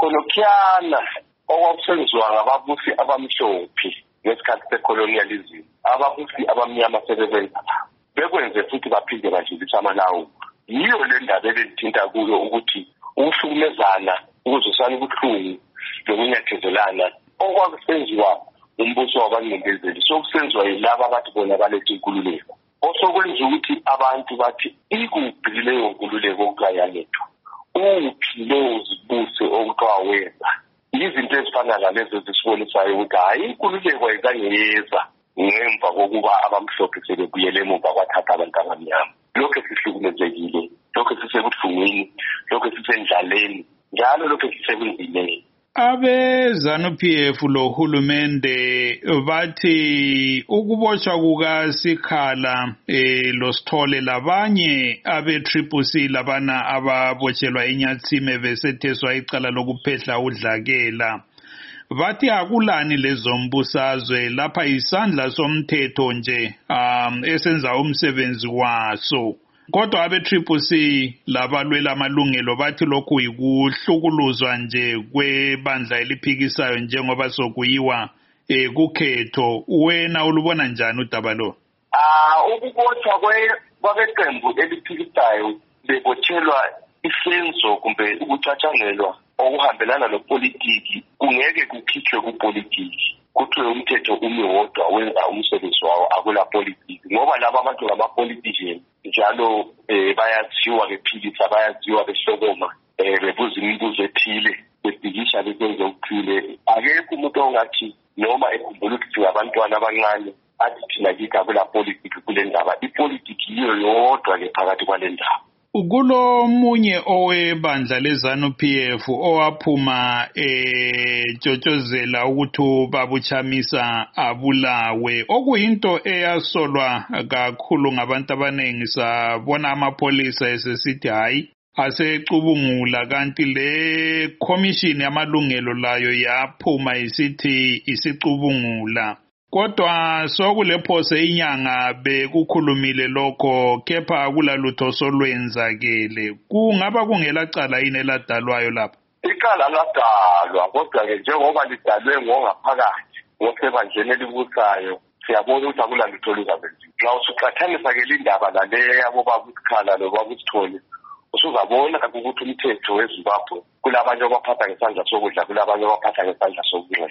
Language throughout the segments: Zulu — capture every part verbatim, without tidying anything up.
khonokuyana okwakusenziwa ngababusi abamhlophe ngesikhathi secolonialism. Ababusi abamnyama sebebenza bekwenze futhi baphinde badlulisa amalawulo. Yiyo le ndaba elithinta kuyo ukuthi ukuhlukumezana, ukuzwisana ubuhlungu nokunyathezelana okwakusenziwa umbuso wabangcindezeli sokusenziwa yilaba abathi bona baletha inkululeko. Osokwenza ukuthi abantu bathi ikuphi leyo nkululeko okuyayalethwa, uphi leyo zibuse okuthiwa wenza. Izinto ezifana nalezo zisibonisayo ukuthi hayi inkululeko ayikangeyeza ngemva kokuba abamhlophe sebebuyele emuva kwathatha abantu abamnyama. Lokho sihlukumezekile, lokho sisebuhlungwini, lokho sisendlaleni, njalo lokho sisebunzimeni. Abe ZANU-P F lo hulumende bathi ukubotshwa kuka Sikhala eh lo Sithole labanye abe Triple C labana ababotshelwa eNyatsime besetheswa icala lokuphehla udlakela. Bathi akulani lezo mbusazwe lapha isandla somthetho nje um esenza umsebenzi waso. Kodwa abe Triple C labalwela amalungelo bathi lokhu yikuhlukuluzwa nje kwebandla eliphikisayo njengoba sokuyiwa eh kukhetho. Wena ulubona njani udaba lo? Ah ukubotshwa kwabeqembu eliphikisayo bebotshelwa isenzo kumbe ukucatshangelwa okuhambelana nopolitiki kungeke kukhitshwe kupolitiki. Kuthiwe umthetho umi wodwa wenza umsebenzi wawo akula politiki ngoba laba abantu ngamapolitician njalo eh bayaziwa bephikisa bayaziwa behlokoma eh bebuza imibuzo ethile bebhikisha besenze ukuthile. Akekho umuntu ongathi noma ekhumbula ukuthi abantwana abancane athi thina kithi akula politiki kule ndaba. Ipolitiki yiyo yodwa ke phakathi kwale ndaba. Kulo munye owebandla leZANU-P F owaphuma etshotshozela ukuthi babuchamisa abulawe okuyinto eyasolwa kakhulu ngabantu abanengi. Sabona amapolisa esesithi hayi asecubungula, kanti le commission yamalungelo layo yaphuma isithi isicubungula. Kodwa sokulephose inyanga bekukhulumile lokho kepha akulalutho solwenzakele. Kungaba kungelacala yini eladalwayo lapha? Icala ladalwa kodwa ke njengoba lidalwe ngongaphakathi ngosebandleni elibusayo siyabona ukuthi akulalutho oluzakwenziwa. Xa usuqhathanisa ke lindaba nale yabo bakusikhala lo bakusithole usuzabona ukuthi umthetho weZimbabwe kulabanye abaphatha ngesandla sokudla kulabanye abaphatha ngesandla sokunxele.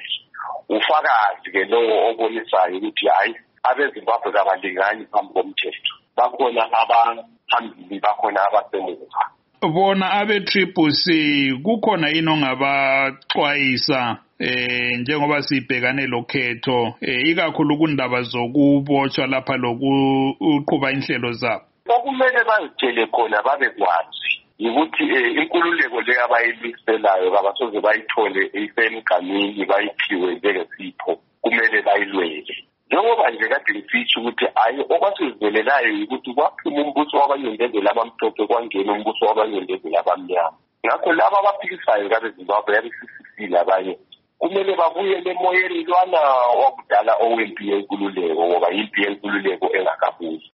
Ufakazi ke lowo obonisayo ukuthi hayi abeZimbabwe kabalingani phambi komthetho. Bakhona abaphambili bakhona abasemuva. Bona abe Triple C kukhona yini ongabaxwayisa eh njengoba sibhekane lokhetho eh ikakhulu kundaba zokubotshwa lapha lokuqhuba inhlelo zabo? Okumele bazitshele khona babekwazi ukuthi inkululeko le abayiliselayo abasoze bayithole isemganini bayiphiwe njengesipho kumele bayilwele. Njengoba nje kade ngifisha ukuthi hayi okwasizelelayo ukuthi kwaphuma umbuso wabanyondezeli abamhlophe kwangena umbuso wabanyondezeli abamnyama. Ngakho laba abaphikisayo kabeZimbabwe yabisisile abanye kumele babuyele emoyeni lwana wakudala owempi yenkululeko ngoba impi yenkululeko engakabuyi.